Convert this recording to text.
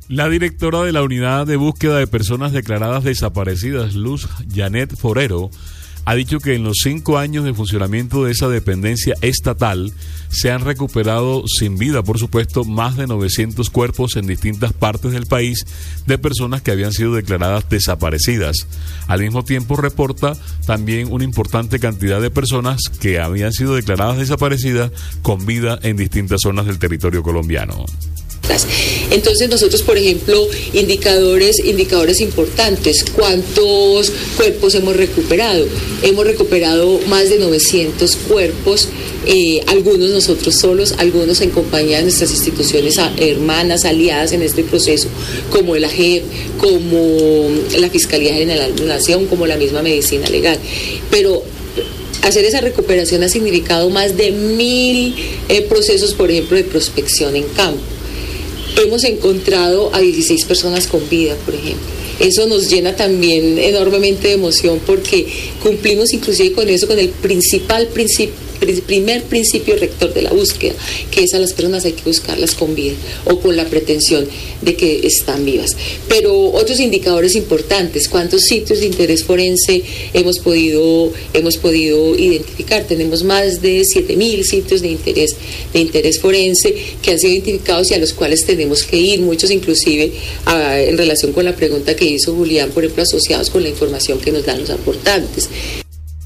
La directora de la Unidad de Búsqueda de Personas Declaradas Desaparecidas, Luz Janet Forero, ha dicho que en los 5 años de funcionamiento de esa dependencia estatal se han recuperado sin vida, por supuesto, más de 900 cuerpos en distintas partes del país de personas que habían sido declaradas desaparecidas. Al mismo tiempo reporta también una importante cantidad de personas que habían sido declaradas desaparecidas con vida en distintas zonas del territorio colombiano. Entonces nosotros, por ejemplo, indicadores importantes, ¿cuántos cuerpos hemos recuperado? Hemos recuperado más de 900 cuerpos, algunos nosotros solos, algunos en compañía de nuestras instituciones hermanas, aliadas en este proceso, como el AGEP, como la Fiscalía General de la Nación, como la misma Medicina Legal. Pero hacer esa recuperación ha significado más de 1000 procesos, por ejemplo, de prospección en campo. Hemos encontrado a 16 personas con vida, por ejemplo. Eso nos llena también enormemente de emoción porque cumplimos inclusive con eso, con el primer principio rector de la búsqueda, que es a las personas hay que buscarlas con vida o con la pretensión de que están vivas. Pero otros indicadores importantes, ¿cuántos sitios de interés forense hemos podido identificar? Tenemos más de 7.000 sitios de interés forense que han sido identificados y a los cuales tenemos que ir, muchos inclusive en relación con la pregunta que hizo Julián, por ejemplo, asociados con la información que nos dan los aportantes.